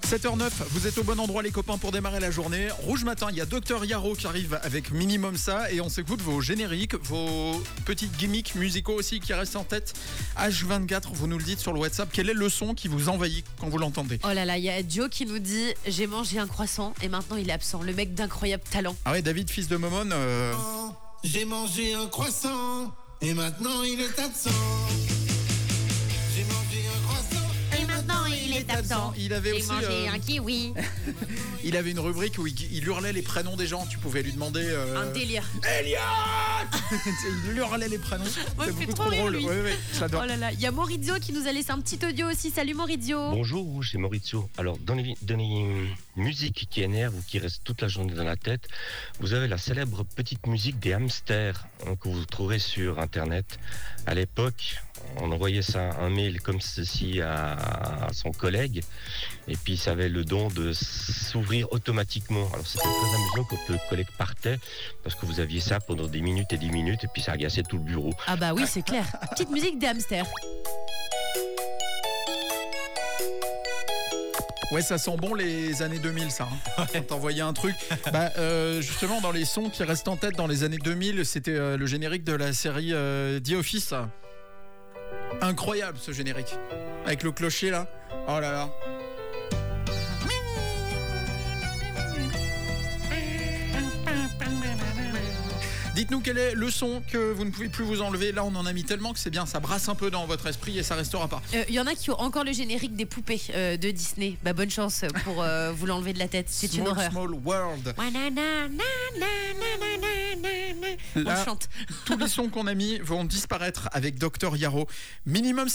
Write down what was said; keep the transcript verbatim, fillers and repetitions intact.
sept heures zéro neuf, vous êtes au bon endroit les copains pour démarrer la journée. Rouge Matin, il y a Docteur Yaro qui arrive avec Minimum Ça et on s'écoute vos génériques, vos petites gimmicks musicaux aussi qui restent en tête. H vingt-quatre, vous nous le dites sur le WhatsApp, quel est le son qui vous envahit quand vous l'entendez? Oh là là, il y a Joe qui nous dit « J'ai mangé un croissant et maintenant il est absent ». Le mec d'incroyable talent. Ah ouais, David, fils de Momone. Euh... Oh, j'ai mangé un croissant et maintenant il est absent. J'ai mangé un croissant Et maintenant il est absent. Il avait J'ai aussi, mangé euh, un kiwi. il avait une rubrique où il, il hurlait les prénoms des gens. Tu pouvais lui demander. Euh... Un délire. Elliot. Il hurlait les prénoms. Moi, C'est il fait beaucoup trop trop rire, drôle. lui. Ouais, ouais, j'adore. Oh là là, il y a Maurizio qui nous a laissé un petit audio aussi. Salut Maurizio. Bonjour, Rouge, c'est Maurizio. Alors, dans les, dans les musiques qui énervent ou qui restent toute la journée dans la tête, vous avez la célèbre petite musique des hamsters hein, que vous trouverez sur Internet. À l'époque, on envoyait ça, un mail comme ceci à, à son collègue, et puis ça avait le don de s'ouvrir automatiquement. Alors, c'était très amusant quand le collègue partait, parce que vous aviez ça pendant des minutes et des minutes, et puis ça agaçait tout le bureau. Ah bah oui, c'est clair. Petite musique des hamsters. Ouais, ça sent bon les années deux mille, ça. Hein. Quand t'envoyais un truc. Bah, euh, justement, dans les sons qui restent en tête dans les années deux mille, c'était euh, le générique de la série euh, The Office. Incroyable ce générique. Avec le clocher là. Oh là là. Dites-nous quel est le son que vous ne pouvez plus vous enlever. Là, on en a mis tellement que c'est bien, ça brasse un peu dans votre esprit et ça restera pas. Il euh, y en a qui ont encore le générique des poupées euh, de Disney. Bah bonne chance pour euh, vous l'enlever de la tête. C'est Small, une horreur. Small World. On Là, chante. tous les sons qu'on a mis vont disparaître avec Docteur Yaro. Minimum